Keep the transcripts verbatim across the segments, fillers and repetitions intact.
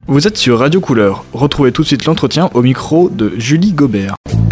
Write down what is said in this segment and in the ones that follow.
Vous êtes sur Radio Couleur. Retrouvez tout de suite l'entretien au micro de Julie Gobert.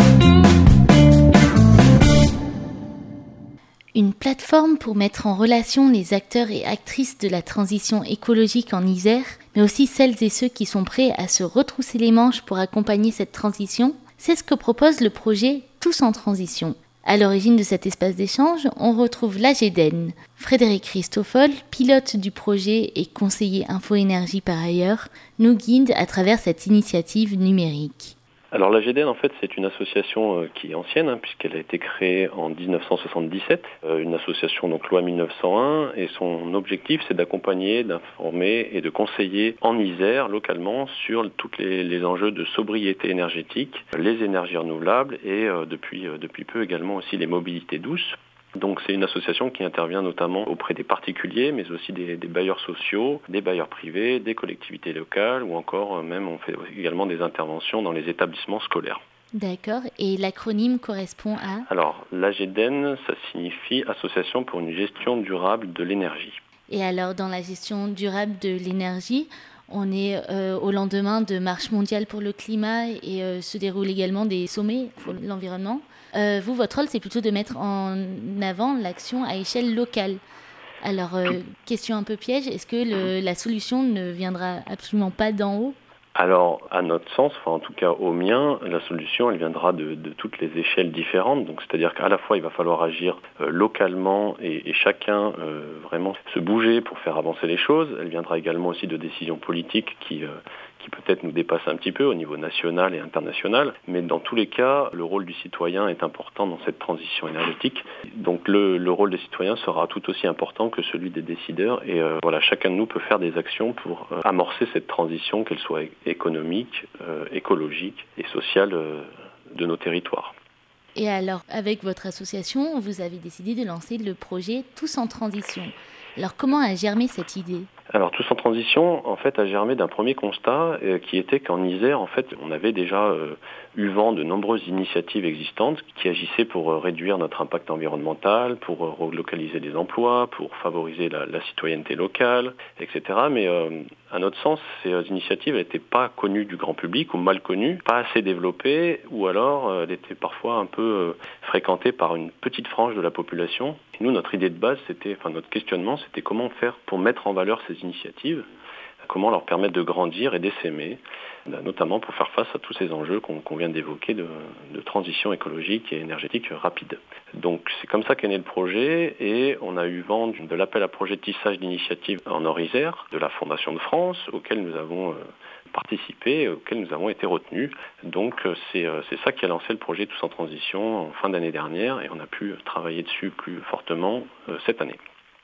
Une plateforme pour mettre en relation les acteurs et actrices de la transition écologique en Isère, mais aussi celles et ceux qui sont prêts à se retrousser les manches pour accompagner cette transition, c'est ce que propose le projet Tous en Transition. À l'origine de cet espace d'échange, on retrouve l'A G E D E N. Frédéric Christoffel, pilote du projet et conseiller Info-Énergie par ailleurs, nous guide à travers cette initiative numérique. Alors l'A G E D E N, en fait, c'est une association euh, qui est ancienne, hein, puisqu'elle a été créée en dix-neuf cent soixante-dix-sept, euh, une association donc loi mille neuf cent un, et son objectif c'est d'accompagner, d'informer et de conseiller en Isère, localement, sur tous les, les enjeux de sobriété énergétique, les énergies renouvelables et euh, depuis, euh, depuis peu également aussi les mobilités douces. Donc c'est une association qui intervient notamment auprès des particuliers, mais aussi des, des bailleurs sociaux, des bailleurs privés, des collectivités locales, ou encore même on fait également des interventions dans les établissements scolaires. D'accord, et l'acronyme correspond à ? Alors l'A G E D E N, ça signifie Association pour une gestion durable de l'énergie. Et alors dans la gestion durable de l'énergie, on est euh, au lendemain de marches mondiales pour le climat et euh, se déroulent également des sommets pour l'environnement. Euh, vous, votre rôle, c'est plutôt de mettre en avant l'action à échelle locale. Alors, euh, question un peu piège, est-ce que le, la solution ne viendra absolument pas d'en haut ? Alors, à notre sens, enfin en tout cas au mien, la solution, elle viendra de, de toutes les échelles différentes. Donc, c'est-à-dire qu'à la fois, il va falloir agir euh, localement et, et chacun euh, vraiment se bouger pour faire avancer les choses. Elle viendra également aussi de décisions politiques qui euh, qui peut-être nous dépassent un petit peu au niveau national et international. Mais dans tous les cas, le rôle du citoyen est important dans cette transition énergétique. Donc, le, le rôle des citoyens sera tout aussi important que celui des décideurs. Et euh, voilà, chacun de nous peut faire des actions pour euh, amorcer cette transition, qu'elle soit économique, euh, écologique et sociale euh, de nos territoires. Et alors, avec votre association, vous avez décidé de lancer le projet Tous en Transition. Alors, comment a germé cette idée ? Alors, Tous en Transition, en fait, a germé d'un premier constat euh, qui était qu'en Isère, en fait, on avait déjà euh, eu vent de nombreuses initiatives existantes qui agissaient pour euh, réduire notre impact environnemental, pour euh, relocaliser les emplois, pour favoriser la, la citoyenneté locale, et cetera. Mais euh, à notre sens, ces euh, initiatives n'étaient pas connues du grand public ou mal connues, pas assez développées, ou alors euh, elles étaient parfois un peu euh, fréquentées par une petite frange de la population. Et nous, notre idée de base, c'était, enfin notre questionnement, c'était comment faire pour mettre en valeur ces initiatives, comment leur permettre de grandir et d'essaimer, notamment pour faire face à tous ces enjeux qu'on, qu'on vient d'évoquer de, de transition écologique et énergétique rapide. Donc c'est comme ça qu'est né le projet et on a eu vent de l'appel à projet de tissage d'initiatives en Nord-Isère de la Fondation de France auquel nous avons participé et auquel nous avons été retenus. Donc c'est, c'est ça qui a lancé le projet Tous en Transition en fin d'année dernière et on a pu travailler dessus plus fortement cette année.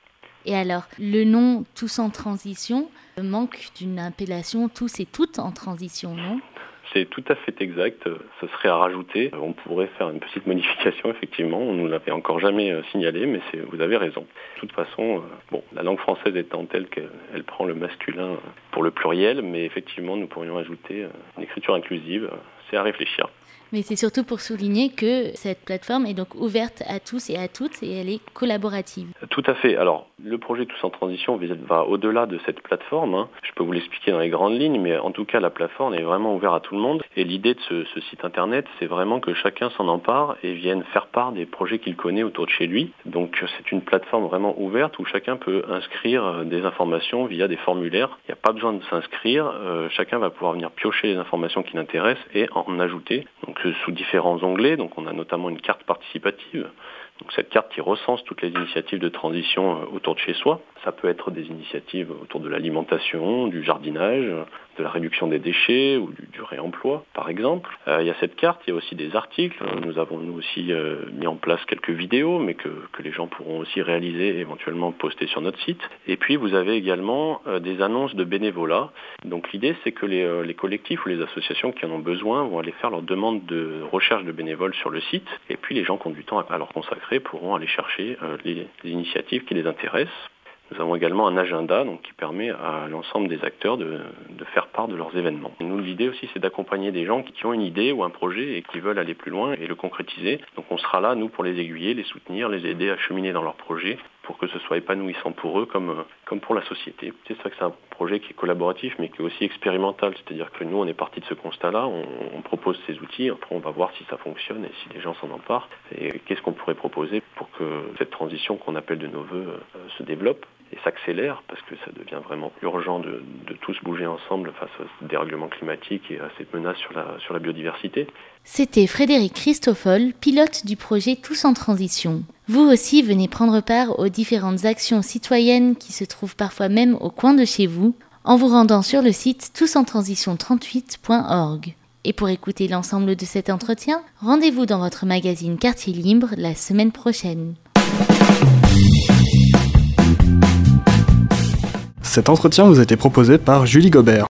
Et alors, le nom « Tous en transition » manque d'une appellation « Tous et toutes en transition », non ? C'est tout à fait exact, ce serait à rajouter. On pourrait faire une petite modification, effectivement, on ne nous l'avait encore jamais signalé, mais c'est, vous avez raison. De toute façon, bon, la langue française étant telle qu'elle prend le masculin pour le pluriel, mais effectivement, nous pourrions ajouter une écriture inclusive, c'est à réfléchir. Mais c'est surtout pour souligner que cette plateforme est donc ouverte à tous et à toutes et elle est collaborative. Tout à fait. Alors, le projet Tous en Transition va au-delà de cette plateforme. Hein. Je peux vous l'expliquer dans les grandes lignes, mais en tout cas, la plateforme est vraiment ouverte à tout le monde. Et l'idée de ce, ce site internet, c'est vraiment que chacun s'en empare et vienne faire part des projets qu'il connaît autour de chez lui. Donc, c'est une plateforme vraiment ouverte où chacun peut inscrire des informations via des formulaires. Il n'y a pas besoin de s'inscrire. Euh, chacun va pouvoir venir piocher les informations qui l'intéressent et en ajouter. Donc, sous différents onglets, donc on a notamment une carte participative, donc cette carte qui recense toutes les initiatives de transition autour de chez soi. Ça peut être des initiatives autour de l'alimentation, du jardinage, de la réduction des déchets ou du, du réemploi, par exemple. Euh, il y a cette carte, il y a aussi des articles. Nous avons nous aussi euh, mis en place quelques vidéos, mais que, que les gens pourront aussi réaliser et éventuellement poster sur notre site. Et puis vous avez également euh, des annonces de bénévolat. Donc l'idée, c'est que les, euh, les collectifs ou les associations qui en ont besoin vont aller faire leur demande de recherche de bénévoles sur le site. Et puis les gens qui ont du temps à leur consacrer pourront aller chercher euh, les, les initiatives qui les intéressent. Nous avons également un agenda donc, qui permet à l'ensemble des acteurs de, de faire part de leurs événements. Et nous, l'idée aussi, c'est d'accompagner des gens qui ont une idée ou un projet et qui veulent aller plus loin et le concrétiser. Donc on sera là, nous, pour les aiguiller, les soutenir, les aider à cheminer dans leurs projets pour que ce soit épanouissant pour eux comme, comme pour la société. C'est ça que c'est un projet qui est collaboratif mais qui est aussi expérimental, c'est-à-dire que nous on est parti de ce constat-là, on, on propose ces outils, après on va voir si ça fonctionne et si les gens s'en emparent et qu'est-ce qu'on pourrait proposer pour que cette transition qu'on appelle de nos voeux euh, se développe et s'accélère parce que ça devient vraiment urgent de, de tous bouger ensemble face au dérèglement climatique et à cette menace sur la, sur la biodiversité. C'était Frédéric Christoffel, pilote du projet Tous en Transition. Vous aussi venez prendre part aux différentes actions citoyennes qui se trouvent parfois même au coin de chez vous en vous rendant sur le site tous en transition trente-huit point org. Et pour écouter l'ensemble de cet entretien, rendez-vous dans votre magazine Quartier Libre la semaine prochaine. Cet entretien vous a été proposé par Julie Gobert.